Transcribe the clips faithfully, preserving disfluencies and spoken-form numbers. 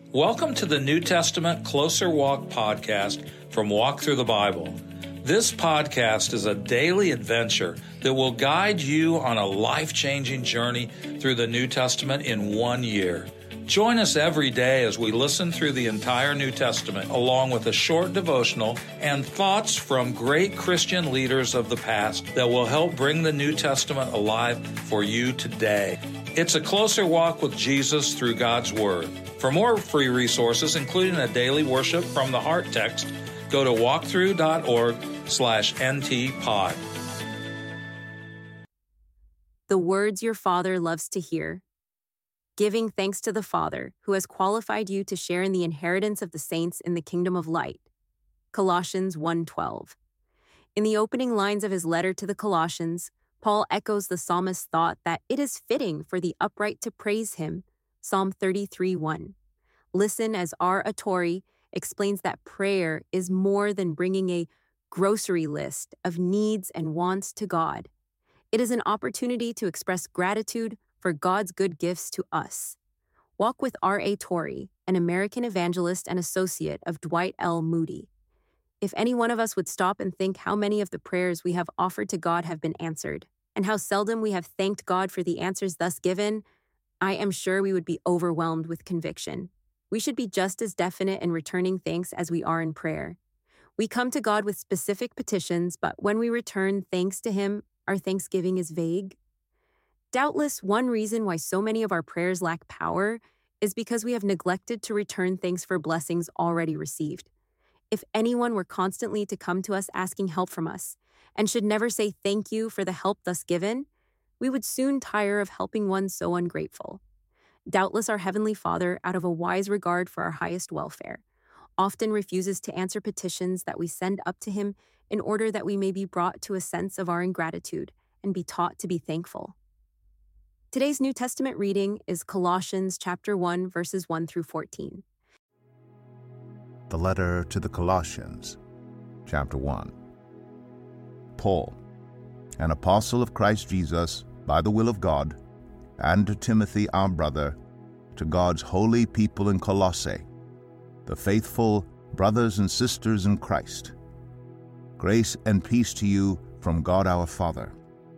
Welcome to the New Testament Closer Walk podcast from Walk Through the Bible. This podcast is a daily adventure that will guide you on a life-changing journey through the New Testament in one year. Join us every day as we listen through the entire New Testament, along with a short devotional and thoughts from great Christian leaders of the past that will help bring the New Testament alive for you today. It's a closer walk with Jesus through God's Word. For more free resources, including a daily worship from the Heart text, go to walkthrough.org slash ntpod. The words your Father loves to hear. Giving thanks to the Father, who has qualified you to share in the inheritance of the saints in the kingdom of light. Colossians one twelve. In the opening lines of his letter to the Colossians, Paul echoes the psalmist's thought that it is fitting for the upright to praise him. Psalm thirty-three one. Listen as R. Atori explains that prayer is more than bringing a grocery list of needs and wants to God. It is an opportunity to express gratitude for God's good gifts to us. Walk with R A. Torrey, an American evangelist and associate of Dwight L. Moody. If any one of us would stop and think how many of the prayers we have offered to God have been answered, and how seldom we have thanked God for the answers thus given, I am sure we would be overwhelmed with conviction. We should be just as definite in returning thanks as we are in prayer. We come to God with specific petitions, but when we return thanks to Him, our thanksgiving is vague. Doubtless, one reason why so many of our prayers lack power is because we have neglected to return thanks for blessings already received. If anyone were constantly to come to us asking help from us, and should never say thank you for the help thus given, we would soon tire of helping one so ungrateful. Doubtless our Heavenly Father, out of a wise regard for our highest welfare, often refuses to answer petitions that we send up to Him in order that we may be brought to a sense of our ingratitude and be taught to be thankful. Today's New Testament reading is Colossians chapter one, verses one through fourteen. The letter to the Colossians, chapter one. Paul, an apostle of Christ Jesus, by the will of God, and to Timothy our brother, to God's holy people in Colossae, the faithful brothers and sisters in Christ. Grace and peace to you from God our Father.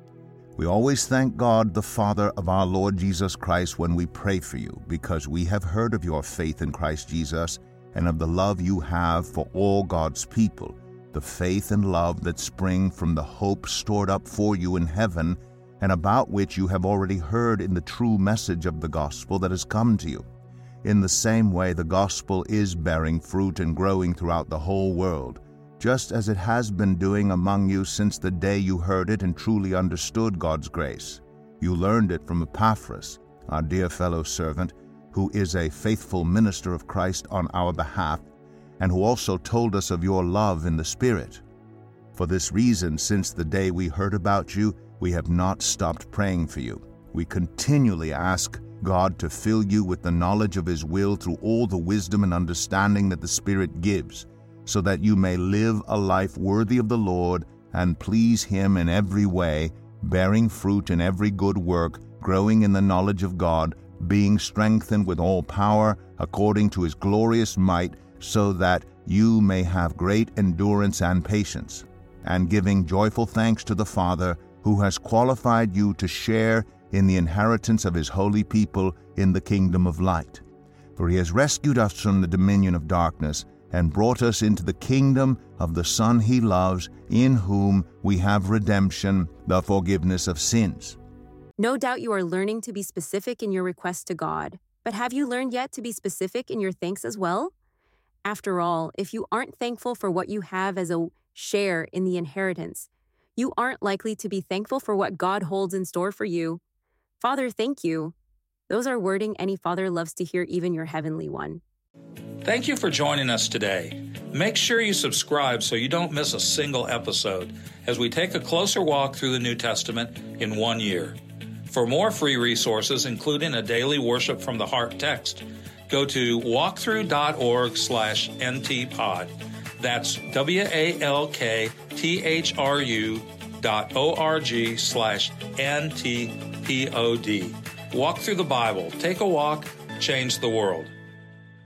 We always thank God, the Father of our Lord Jesus Christ, when we pray for you, because we have heard of your faith in Christ Jesus and of the love you have for all God's people, the faith and love that spring from the hope stored up for you in heaven, and about which you have already heard in the true message of the gospel that has come to you. In the same way, the gospel is bearing fruit and growing throughout the whole world, just as it has been doing among you since the day you heard it and truly understood God's grace. You learned it from Epaphras, our dear fellow servant, who is a faithful minister of Christ on our behalf, and who also told us of your love in the Spirit. For this reason, since the day we heard about you, we have not stopped praying for you. We continually ask God to fill you with the knowledge of His will through all the wisdom and understanding that the Spirit gives, so that you may live a life worthy of the Lord and please Him in every way, bearing fruit in every good work, growing in the knowledge of God, being strengthened with all power according to His glorious might, so that you may have great endurance and patience, and giving joyful thanks to the Father, who has qualified you to share in the inheritance of His holy people in the kingdom of light. For He has rescued us from the dominion of darkness and brought us into the kingdom of the Son He loves, in whom we have redemption, the forgiveness of sins. No doubt you are learning to be specific in your requests to God, but have you learned yet to be specific in your thanks as well? After all, if you aren't thankful for what you have as a share in the inheritance, you aren't likely to be thankful for what God holds in store for you. Father, thank you. Those are wording any father loves to hear, even your heavenly one. Thank you for joining us today. Make sure you subscribe so you don't miss a single episode as we take a closer walk through the New Testament in one year. For more free resources, including a daily worship from the Heart text, go to walkthrough.org slash ntpod. That's W-A-L-K-T-H-R-U dot O-R-G slash N-T-P-O-D. Walk through the Bible. Take a walk. Change the world.